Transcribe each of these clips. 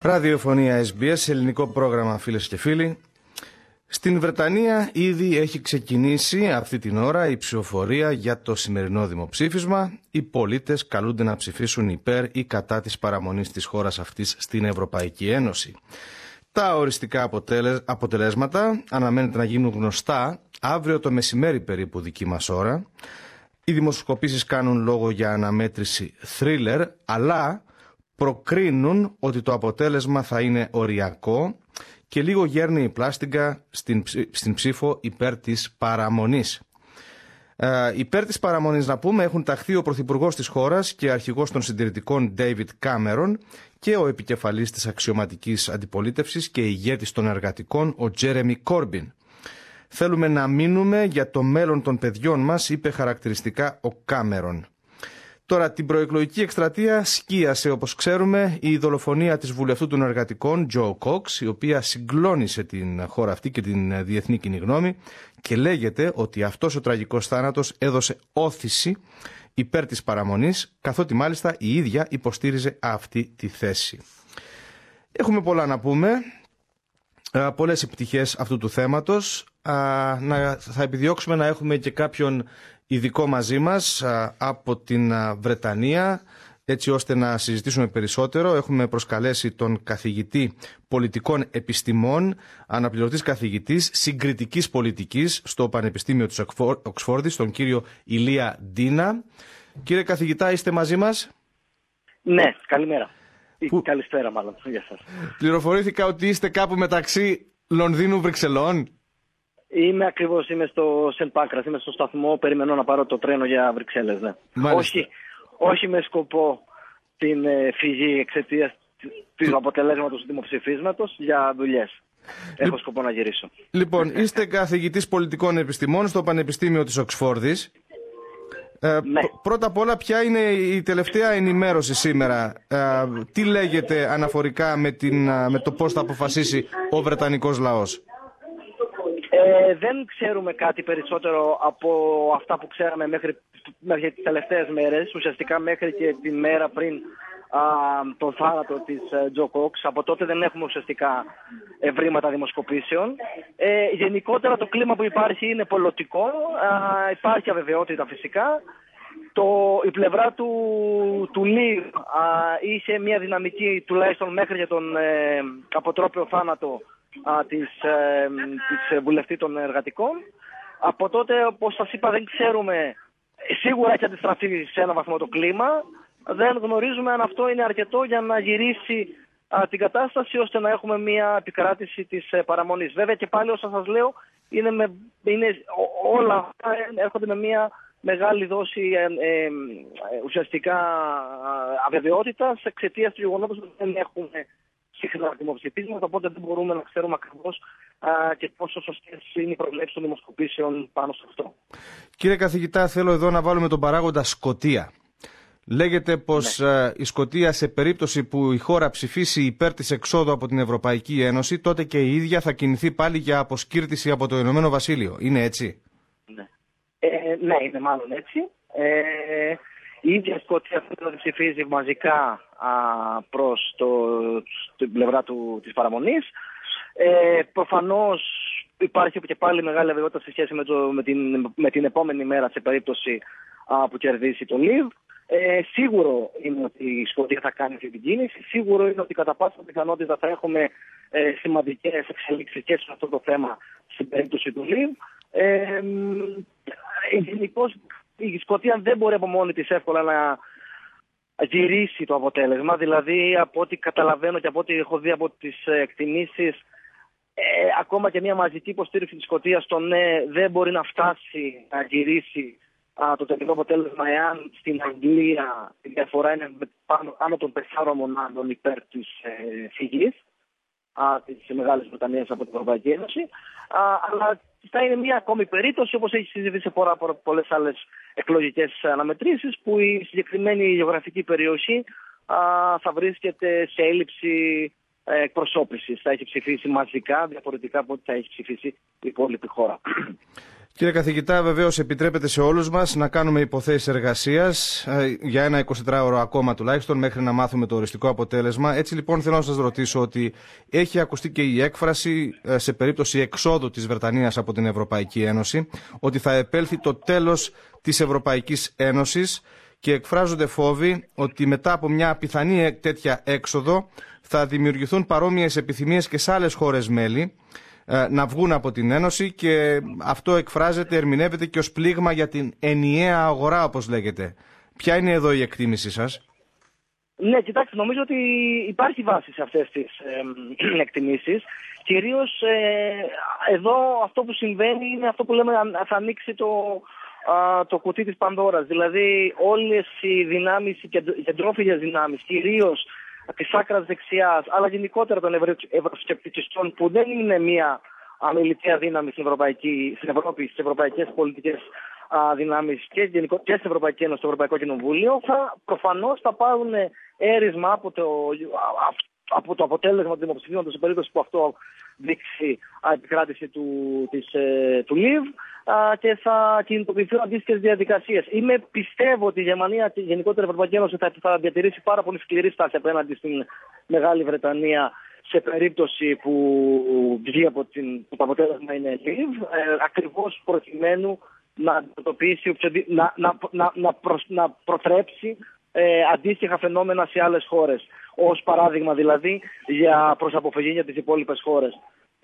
Ραδιοφωνία SBS, ελληνικό πρόγραμμα, φίλες και φίλοι. Στην Βρετανία ήδη έχει ξεκινήσει αυτή την ώρα η ψηφοφορία για το σημερινό δημοψήφισμα. Οι πολίτες καλούνται να ψηφίσουν υπέρ ή κατά της παραμονής της χώρας αυτής στην Ευρωπαϊκή Ένωση. Τα οριστικά αποτελέσματα αναμένεται να γίνουν γνωστά αύριο το μεσημέρι περίπου δική μας ώρα. Οι δημοσκοπήσεις κάνουν λόγο για αναμέτρηση thriller, αλλά προκρίνουν ότι το αποτέλεσμα θα είναι οριακό και λίγο γέρνει η πλάστιγκα στην ψήφο υπέρ της παραμονής. Υπέρ της παραμονής, να πούμε, έχουν ταχθεί ο Πρωθυπουργός της χώρας και αρχηγός των συντηρητικών David Cameron και ο επικεφαλής της αξιωματικής αντιπολίτευσης και ηγέτης των εργατικών ο Jeremy Corbyn. «Θέλουμε να μείνουμε για το μέλλον των παιδιών μας», είπε χαρακτηριστικά ο Κάμερον. Τώρα, την προεκλογική εκστρατεία σκίασε, όπως ξέρουμε, η δολοφονία της βουλευτού των εργατικών, Joe Cox, η οποία συγκλώνησε την χώρα αυτή και την διεθνή κοινή γνώμη, και λέγεται ότι αυτός ο τραγικός θάνατος έδωσε όθηση υπέρ της παραμονής, καθότι μάλιστα η ίδια υποστήριζε αυτή τη θέση. Έχουμε πολλά να πούμε, πολλές επιτυχίες αυτού του θέματος. Θα επιδιώξουμε να έχουμε και κάποιον ειδικό μαζί μας από την Βρετανία, έτσι ώστε να συζητήσουμε περισσότερο. Έχουμε προσκαλέσει τον καθηγητή πολιτικών επιστημών, αναπληρωτής καθηγητής συγκριτικής πολιτικής στο Πανεπιστήμιο της Οξφόρδης, τον κύριο Ηλία Ντίνα. Κύριε καθηγητά, είστε μαζί μας? Ναι, καλημέρα. Καλησπέρα μάλλον, για σας. Πληροφορήθηκα ότι είστε κάπου μεταξύ Λονδίνου-Βρυξελών. Είμαι στο Σεντ Πάκρας, είμαι στο σταθμό, περιμένω να πάρω το τρένο για Βρυξέλλες, ναι. Όχι με σκοπό την φυγή εξαιτίας του αποτελέσματος του δημοψηφίσματος, για δουλειές. Έχω σκοπό να γυρίσω. Λοιπόν, είστε καθηγητής πολιτικών επιστημών στο Πανεπιστήμιο της Οξφόρδης. Ναι. Πρώτα απ' όλα, ποια είναι η τελευταία ενημέρωση σήμερα? Τι λέγεται αναφορικά με το πώς θα αποφασίσει ο Βρετανικός λαός? Δεν ξέρουμε κάτι περισσότερο από αυτά που ξέραμε μέχρι τις τελευταίες μέρες, ουσιαστικά μέχρι και τη μέρα πριν τον θάνατο της Τζο Κόξ. Από τότε δεν έχουμε ουσιαστικά ευρήματα δημοσκοπήσεων. Γενικότερα το κλίμα που υπάρχει είναι πολιτικό, υπάρχει αβεβαιότητα φυσικά. Η πλευρά του Λιβ είχε μια δυναμική, τουλάχιστον μέχρι για τον αποτρόπαιο θάνατο της βουλευτή των εργατικών. Από τότε, όπως σας είπα, δεν ξέρουμε, σίγουρα έχει αντιστραφεί σε ένα βαθμό το κλίμα. Δεν γνωρίζουμε αν αυτό είναι αρκετό για να γυρίσει την κατάσταση, ώστε να έχουμε μια επικράτηση της παραμονής. Βέβαια και πάλι, όσα σας λέω, όλα αυτά έρχονται με μια μεγάλη δόση ουσιαστικά αβεβαιότητας εξαιτίας του γεγονότος ότι δεν έχουμε συχνά δημοψηφίσματα, οπότε δεν μπορούμε να ξέρουμε ακριβώς και πόσο σωστές είναι οι προβλέψεις των δημοσκοπήσεων πάνω σε αυτό. Κύριε καθηγητά, θέλω εδώ να βάλουμε τον παράγοντα Σκωτία. Λέγεται πως η Σκωτία, σε περίπτωση που η χώρα ψηφίσει υπέρ της εξόδου από την Ευρωπαϊκή Ένωση, τότε και η ίδια θα κινηθεί πάλι για αποσκύρτηση από το Ηνωμένο Βασίλειο. Είναι έτσι? Ναι, ναι, είναι μάλλον έτσι. Η ίδια Σκωτία θα ψηφίζει μαζικά προς την πλευρά της παραμονής. Προφανώς υπάρχει και πάλι μεγάλη αβεβαιότητα σε σχέση με την επόμενη μέρα, σε περίπτωση που κερδίσει το Λιβ. Σίγουρο είναι ότι η Σκωτία θα κάνει αυτή την κίνηση. Σίγουρο είναι ότι κατά πάσα πιθανότητα θα έχουμε σημαντικές εξελίξεις και σε αυτό το θέμα στην περίπτωση του Λιβ. Γενικώς η Σκωτία δεν μπορεί από μόνη της εύκολα να γυρίσει το αποτέλεσμα. Δηλαδή, από ό,τι καταλαβαίνω και από ό,τι έχω δει από τις εκτιμήσεις, ακόμα και μια μαζική υποστήριξη της Σκωτίας στο ναι δεν μπορεί να φτάσει να γυρίσει το τελικό αποτέλεσμα, εάν στην Αγγλία η διαφορά είναι πάνω των 4 μονάδων υπέρ της φυγής της Μεγάλης Βρετανίας από την Ευρωπαϊκή Ένωση. Αλλά θα είναι μια ακόμη περίπτωση, όπως έχει συζητήσει σε πολλές άλλες εκλογικές αναμετρήσεις, που η συγκεκριμένη γεωγραφική περιοχή θα βρίσκεται σε έλλειψη εκπροσώπησης. Θα έχει ψηφίσει μαζικά, διαφορετικά από ό,τι θα έχει ψηφίσει η υπόλοιπη χώρα. Κύριε καθηγητά, βεβαίως επιτρέπεται σε όλους μας να κάνουμε υποθέσεις εργασίας για ένα 24ωρο ακόμα τουλάχιστον μέχρι να μάθουμε το οριστικό αποτέλεσμα. Έτσι λοιπόν θέλω να σας ρωτήσω ότι έχει ακουστεί και η έκφραση σε περίπτωση εξόδου της Βρετανίας από την Ευρωπαϊκή Ένωση ότι θα επέλθει το τέλος της Ευρωπαϊκής Ένωσης και εκφράζονται φόβοι ότι μετά από μια πιθανή τέτοια έξοδο θα δημιουργηθούν παρόμοιες επιθυμίες και σε άλλες χώρες μέλη να βγουν από την Ένωση και αυτό εκφράζεται, ερμηνεύεται και ως πλήγμα για την ενιαία αγορά, όπως λέγεται. Ποια είναι εδώ η εκτίμησή σας? Ναι, κοιτάξτε, νομίζω ότι υπάρχει βάση σε αυτές τις εκτιμήσεις. Κυρίως εδώ αυτό που συμβαίνει είναι αυτό που λέμε θα ανοίξει το κουτί της Πανδώρας. Δηλαδή όλες οι δυνάμεις, οι κεντρόφιλες δυνάμεις, κυρίως της άκρας δεξιάς, αλλά γενικότερα των ευρωσκεπτικιστών, που δεν είναι μια αμεληταία δύναμη στην Ευρώπη, στις ευρωπαϊκές πολιτικές δυνάμεις και στην Ευρωπαϊκή Ένωση, στο Ευρωπαϊκό Κοινοβούλιο, προφανώς θα πάρουν έρισμα από το αποτέλεσμα του δημοψηφίσματος, σε περίπτωση που αυτό δείξει επικράτηση του ΛΙΒ, και θα κινητοποιηθούν αντίστοιχες διαδικασίες. Πιστεύω ότι η Γερμανία και γενικότερα η Ευρωπαϊκή Ένωση θα διατηρήσει πάρα πολύ σκληρή στάση απέναντι στην Μεγάλη Βρετανία σε περίπτωση που βγει το αποτέλεσμα είναι ΛΙΒ, ακριβώς προκειμένου να αντιμετωπίσει, να προτρέψει αντίστοιχα φαινόμενα σε άλλες χώρες. Ως παράδειγμα δηλαδή προς αποφυγή για τις υπόλοιπες χώρες.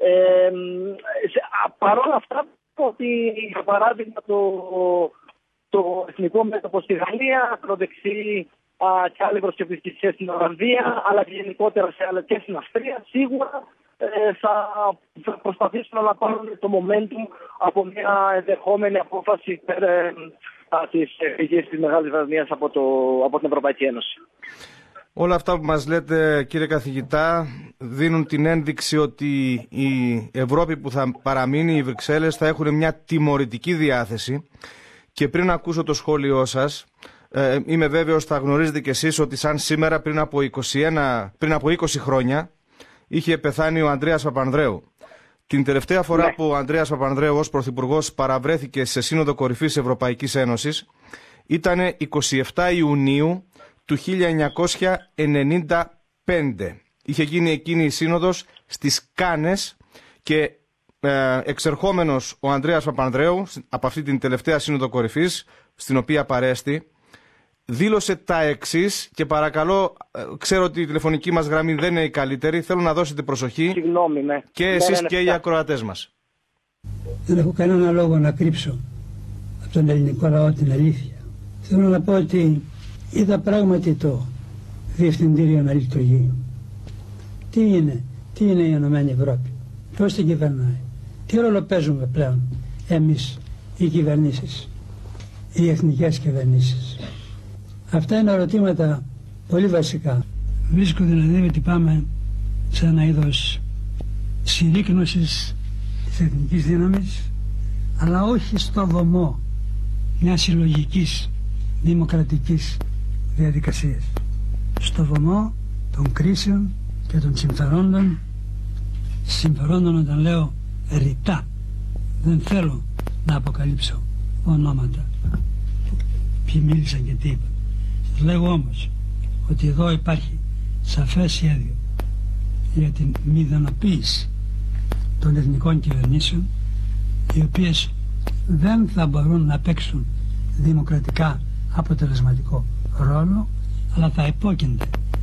Παρ' όλα αυτά, ότι για παράδειγμα το εθνικό μέτωπο στη Γαλλία, ακροδεξί και άλλοι προσκεπτικιστές στην Ολλανδία, αλλά και γενικότερα και στην Αυστρία, σίγουρα θα προσπαθήσουν να πάρουν το momentum από μια ενδεχόμενη απόφαση της φυγής της Μεγάλης Βρετανίας από την Ευρωπαϊκή Ένωση. Όλα αυτά που μας λέτε, κύριε καθηγητά, δίνουν την ένδειξη ότι η Ευρώπη που θα παραμείνει, οι Βρυξέλλες, θα έχουν μια τιμωρητική διάθεση. Και πριν ακούσω το σχόλιο σας, είμαι βέβαιος θα γνωρίζετε κι εσείς ότι σαν σήμερα πριν από 20 χρόνια είχε πεθάνει ο Ανδρέας Παπανδρέου. Την τελευταία φορά που ο Ανδρέας Παπανδρέου ως πρωθυπουργός παραβρέθηκε σε Σύνοδο Κορυφής Ευρωπαϊκής Ένωσης ήταν 27 Ιουνίου του 1995. Είχε γίνει εκείνη η σύνοδος στις Κάνες και εξερχόμενος ο Ανδρέας Παπανδρέου από αυτή την τελευταία Σύνοδο Κορυφής, στην οποία παρέστη, δήλωσε τα εξής και παρακαλώ, ξέρω ότι η τηλεφωνική μας γραμμή δεν είναι η καλύτερη, θέλω να δώσετε προσοχή. Συγγνώμη, ναι. Και εσείς και οι ακροατές μας. Δεν έχω κανένα λόγο να κρύψω από τον ελληνικό λαό την αλήθεια. Θέλω να πω ότι είδα πράγματι το Διευθυντήριο να λειτουργεί. Τι είναι η Ενωμένη Ευρώπη, πώς την κυβερνάει, τι ρόλο παίζουμε πλέον εμείς οι κυβερνήσεις, οι εθνικές κυβερνήσεις. Αυτά είναι ερωτήματα πολύ βασικά. Βρίσκω δηλαδή ότι πάμε σε ένα είδος συρρίκνωσης της εθνικής δύναμης, αλλά όχι στο βωμό μιας συλλογικής δημοκρατικής διαδικασίας. Στο βωμό των κρίσεων και των συμφερόντων όταν λέω ρητά. Δεν θέλω να αποκαλύψω ονόματα, ποιοι μίλησαν και τι είπαν. Σας λέγω όμως ότι εδώ υπάρχει σαφές σχέδιο για την μηδενοποίηση των εθνικών κυβερνήσεων, οι οποίες δεν θα μπορούν να παίξουν δημοκρατικά αποτελεσματικό ρόλο, αλλά θα υπόκεινται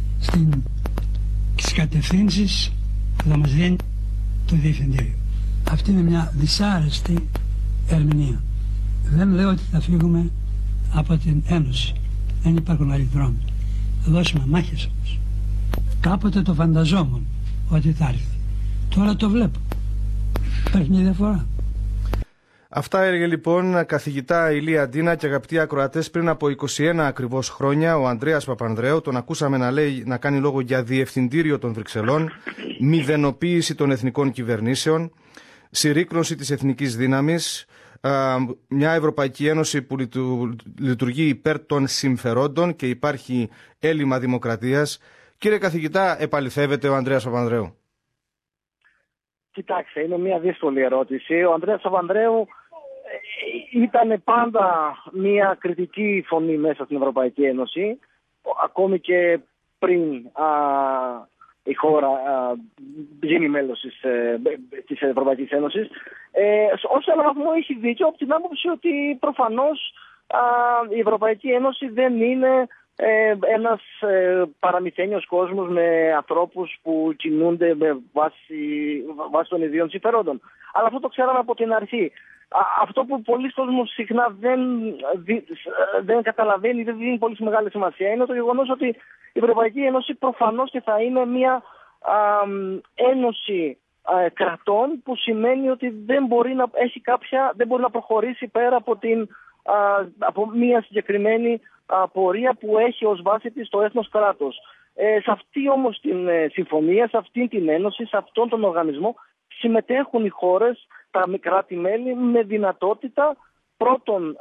στις κατευθύνσεις που θα μας δίνει το Διευθυντήριο. Αυτή είναι μια δυσάρεστη ερμηνεία. Δεν λέω ότι θα φύγουμε από την Ένωση. Δεν υπάρχουν άλλοι δρόμοι. Θα δώσουμε μάχες όμως. Κάποτε το φανταζόμουν ότι θα έρθει. Τώρα το βλέπω. Υπάρχει μια διαφορά. Αυτά έλεγε λοιπόν καθηγητά Ηλία Αντίνα και αγαπητοί ακροατές πριν από 21 ακριβώς χρόνια ο Ανδρέας Παπανδρέου. Τον ακούσαμε να κάνει λόγο για Διευθυντήριο των Βρυξελών, μηδενοποίηση των εθνικών κυβερνήσεων, συρρίκνωση της εθνικής δύναμης, μια Ευρωπαϊκή Ένωση που λειτουργεί υπέρ των συμφερόντων και υπάρχει έλλειμμα δημοκρατίας. Κύριε καθηγητά, επαληθεύεται ο Ανδρέας Παπανδρέου? Κοιτάξτε, είναι μια δύσκολη ερώτηση. Ο Ανδρέας Παπανδρέου ήταν πάντα μια κριτική φωνή μέσα στην Ευρωπαϊκή Ένωση, ακόμη και πριν η χώρα γίνει μέλος της Ευρωπαϊκής Ένωσης. Ως ένα βαθμό έχει δίκιο από την άποψη ότι προφανώς η Ευρωπαϊκή Ένωση δεν είναι ένας παραμυθένιος κόσμος με ανθρώπους που κινούνται με βάση των ιδίων συμφερόντων. Αλλά αυτό το ξέραμε από την αρχή. Αυτό που πολλοί κόσμος συχνά δεν καταλαβαίνει, δεν δίνει πολύ μεγάλη σημασία, είναι το γεγονός ότι η Ευρωπαϊκή Ένωση προφανώς και θα είναι μια ένωση κρατών, που σημαίνει ότι δεν μπορεί να προχωρήσει πέρα από μια συγκεκριμένη πορεία που έχει ως βάση της το έθνος κράτος. Σε αυτή όμως την συμφωνία, σε αυτή την ένωση, σε αυτόν τον οργανισμό συμμετέχουν οι χώρες, τα κράτη-μέλη, με δυνατότητα πρώτον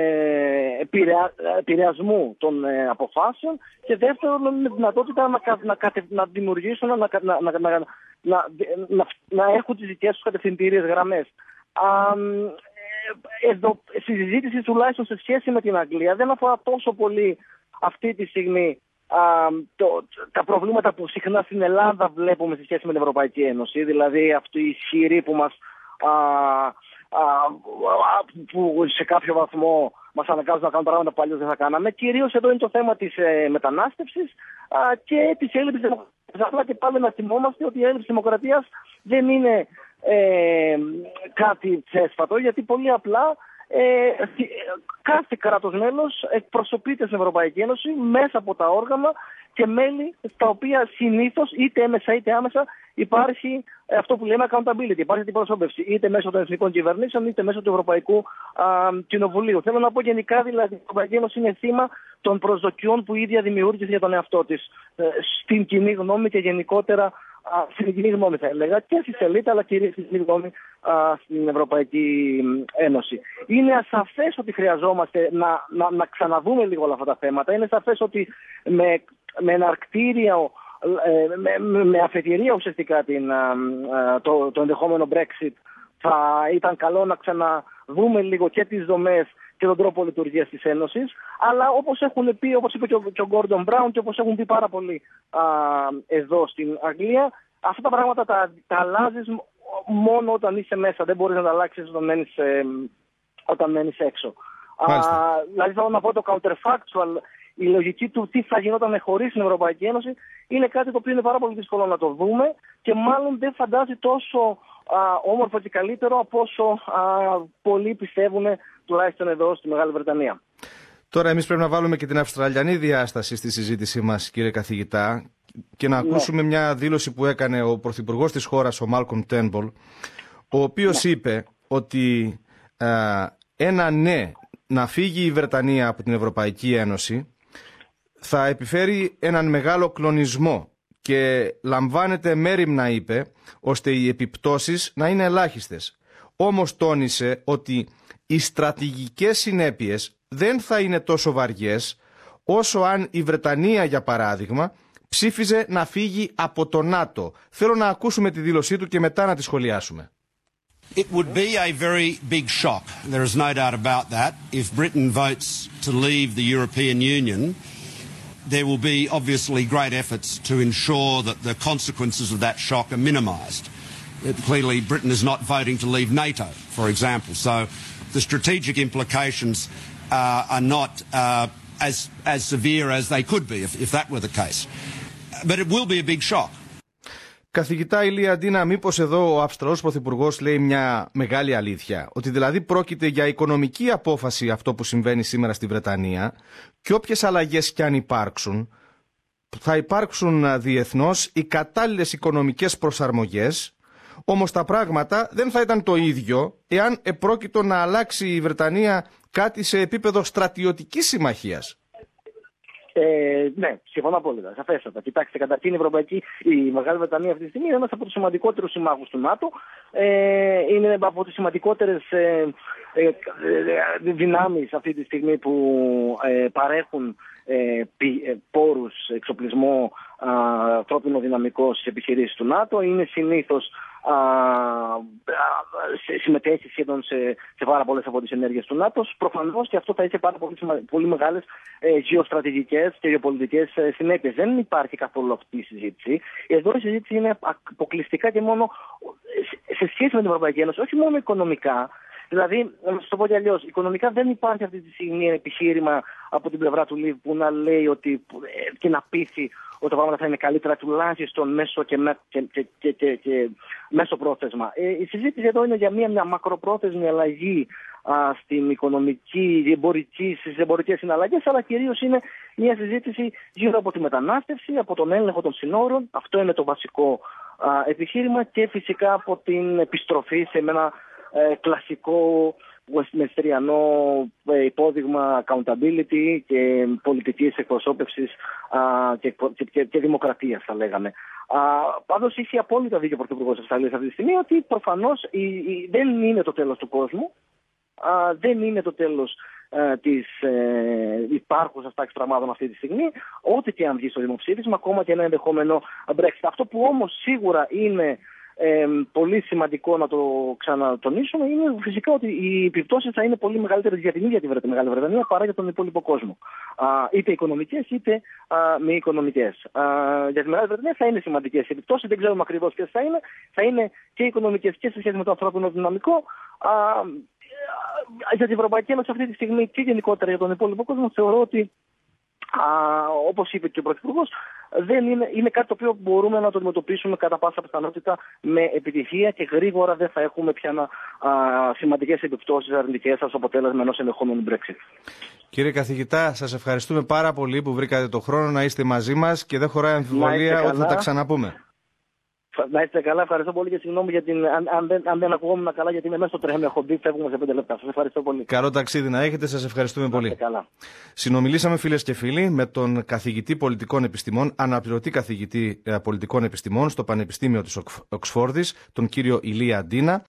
επηρεασμού των αποφάσεων και δεύτερον με δυνατότητα να δημιουργήσουν, να έχουν τις δικές τους κατευθυντήριες γραμμές. Εδώ, στη συζήτηση τουλάχιστον σε σχέση με την Αγγλία δεν αφορά τόσο πολύ αυτή τη στιγμή τα προβλήματα που συχνά στην Ελλάδα βλέπουμε σε σχέση με την Ευρωπαϊκή Ένωση, δηλαδή αυτή η ισχυρή που που σε κάποιο βαθμό μας αναγκάζουν να κάνουμε πράγματα που αλλιώς δεν θα κάναμε. Κυρίως εδώ είναι το θέμα της μετανάστευσης και της έλλειψης δημοκρατίας. Απλά και πάλι να θυμόμαστε ότι η έλλειψη δημοκρατίας δεν είναι κάτι θέσφατο, γιατί πολύ απλά κάθε κράτος μέλος εκπροσωπείται στην Ευρωπαϊκή Ένωση μέσα από τα όργανα και μέλη στα οποία συνήθως είτε έμεσα είτε άμεσα υπάρχει αυτό που λέμε accountability, υπάρχει την προσώπευση είτε μέσω των εθνικών κυβερνήσεων είτε μέσω του Ευρωπαϊκού Κοινοβουλίου. Θέλω να πω γενικά, δηλαδή, η Ευρωπαϊκή Ένωση είναι θύμα των προσδοκιών που η ίδια δημιούργησε για τον εαυτό της στην κοινή γνώμη και γενικότερα στην κοινή γνώμη, θα έλεγα, και στη σελίδα, αλλά κυρίως στην κοινή γνώμη στην Ευρωπαϊκή Ένωση. Είναι ασαφές ότι χρειαζόμαστε να ξαναδούμε λίγο όλα αυτά τα θέματα. Είναι σαφές ότι με εναρκτήριο, με αφετηρία ουσιαστικά το ενδεχόμενο Brexit, θα ήταν καλό να ξαναδούμε λίγο και τις δομές και τον τρόπο λειτουργίας της Ένωσης, αλλά όπως έχουν πει, όπως είπε και ο Γκόρντον Μπράουν και όπως έχουν πει πάρα πολλοί εδώ στην Αγγλία, αυτά τα πράγματα τα αλλάζεις μόνο όταν είσαι μέσα, δεν μπορείς να τα αλλάξεις όταν μένεις έξω. Δηλαδή θέλω να πω το counterfactual, η λογική του τι θα γινόταν χωρίς την Ευρωπαϊκή Ένωση είναι κάτι το οποίο είναι πάρα πολύ δύσκολο να το δούμε και μάλλον δεν φαντάζει τόσο όμορφο και καλύτερο από όσο πολλοί πιστεύουν, τουλάχιστον εδώ στη Μεγάλη Βρετανία. Τώρα εμείς πρέπει να βάλουμε και την αυστραλιανή διάσταση στη συζήτησή μας, κύριε καθηγητά, και να ακούσουμε μια δήλωση που έκανε ο πρωθυπουργός της χώρας, ο Μάλκομ Τέρνμπολ, ο οποίος είπε ότι ένα ναι να φύγει η Βρετανία από την Ευρωπαϊκή Ένωση θα επιφέρει έναν μεγάλο κλονισμό και λαμβάνεται μέριμνα, είπε, ώστε οι επιπτώσεις να είναι ελάχιστες. Όμως τόνισε ότι οι στρατηγικές συνέπειες δεν θα είναι τόσο βαριές όσο αν η Βρετανία, για παράδειγμα, ψήφιζε να φύγει από το ΝΑΤΟ. Θέλω να ακούσουμε τη δήλωσή του και μετά να τη σχολιάσουμε. It would be a very big shock, there is no doubt about that. If Britain votes to leave the European Union, there will be obviously great efforts to ensure that the consequences of that shock are minimised. Clearly, Britain is not voting to leave NATO, for example, so the strategic implications are not as severe as they could be if that were the case. But it will be a big shock. Καθηγητά Ηλία Ντίνα, μήπως εδώ ο Αυστραλός Πρωθυπουργός λέει μια μεγάλη αλήθεια, ότι δηλαδή πρόκειται για οικονομική απόφαση αυτό που συμβαίνει σήμερα στη Βρετανία και όποιες αλλαγές κι αν υπάρξουν, θα υπάρξουν διεθνώς οι κατάλληλες οικονομικές προσαρμογές, όμως τα πράγματα δεν θα ήταν το ίδιο εάν επρόκειτο να αλλάξει η Βρετανία κάτι σε επίπεδο στρατιωτικής συμμαχίας. Ναι, συμφωνώ απόλυτα. Σαφέστατα. Κοιτάξτε, καταρχήν η Μεγάλη Βρετανία αυτή τη στιγμή είναι ένας από τους σημαντικότερους συμμάχους του ΝΑΤΟ. Είναι από τις σημαντικότερες δυνάμεις αυτή τη στιγμή που παρέχουν πόρους, εξοπλισμό ανθρώπινο δυναμικό στις επιχειρήσεις του ΝΑΤΟ. Είναι συνήθως συμμετέχει σχεδόν σε πάρα πολλές από τις ενέργειες του ΝΑΤΟ. Προφανώς και αυτό θα έχει πάρα πολύ μεγάλες γεωστρατηγικές και γεωπολιτικές συνέπειες. Δεν υπάρχει καθόλου αυτή η συζήτηση. Εδώ η συζήτηση είναι αποκλειστικά και μόνο σε σχέση με την Ευρωπαϊκή Ένωση, όχι μόνο οικονομικά. Δηλαδή, να σας το πω και αλλιώς, οικονομικά δεν υπάρχει αυτή τη στιγμή ένα επιχείρημα από την πλευρά του ΛΥΒ που να λέει ότι και να πείθει ότι τα πράγματα θα είναι καλύτερα τουλάχιστον μέσω και μέσω πρόθεσμα. Η συζήτηση εδώ είναι για μια μακροπρόθεσμη αλλαγή στην οικονομική, στις εμπορικές συναλλαγές, αλλά κυρίως είναι μια συζήτηση γύρω από τη μετανάστευση, από τον έλεγχο των συνόρων. Αυτό είναι το βασικό επιχείρημα και φυσικά από την επιστροφή σε ένα κλασικό westminstriano υπόδειγμα accountability και πολιτικής εκπροσώπευσης και δημοκρατίας, θα λέγαμε. Πάντως είχε απόλυτα δίκιο ο Πρωθυπουργός της Αυστραλίας αυτή τη στιγμή ότι προφανώς δεν είναι το τέλος του κόσμου, δεν είναι το τέλος της υπάρχουσας τάξης πραγμάτων αυτή τη στιγμή, ό,τι και αν βγει στο δημοψήφισμα, ακόμα και ένα ενδεχόμενο Brexit. Αυτό που όμως σίγουρα είναι πολύ σημαντικό να το ξανατονίσουμε είναι φυσικά ότι οι επιπτώσεις θα είναι πολύ μεγαλύτερες για την ίδια τη Μεγάλη Βρετανία παρά για τον υπόλοιπο κόσμο. Είτε οικονομικές είτε μη οικονομικές. Για τη Μεγάλη Βρετανία θα είναι σημαντικές οι επιπτώσεις, δεν ξέρουμε ακριβώς ποιες θα είναι. Θα είναι και οικονομικές και σε σχέση με το ανθρώπινο δυναμικό. Για την Ευρωπαϊκή Ένωση αυτή τη στιγμή και γενικότερα για τον υπόλοιπο κόσμο θεωρώ ότι, όπως είπε και ο Πρωθυπουργός, είναι κάτι το οποίο μπορούμε να το αντιμετωπίσουμε κατά πάσα πιθανότητα με επιτυχία και γρήγορα δεν θα έχουμε πια σημαντικές επιπτώσεις αρνητικές ως αποτέλεσμα ενός ενδεχόμενου Brexit. Κύριε καθηγητά, σας ευχαριστούμε πάρα πολύ που βρήκατε το χρόνο να είστε μαζί μας και δεν χωράει αμφιβολία ότι θα τα ξαναπούμε. Να είστε καλά, ευχαριστώ πολύ και συγγνώμη για αν δεν ακουγόμουν καλά, γιατί είμαι μέσα στο τρένο, έχω μπει, φεύγουμε σε 5 λεπτά. Σας ευχαριστώ πολύ. Καλό ταξίδι να έχετε, σας ευχαριστούμε πολύ. Καλά. Συνομιλήσαμε, φίλες και φίλοι, με τον καθηγητή πολιτικών επιστημών, αναπληρωτή καθηγητή πολιτικών επιστημών στο Πανεπιστήμιο της Οξφόρδης, τον κύριο Ηλία Ντίνα.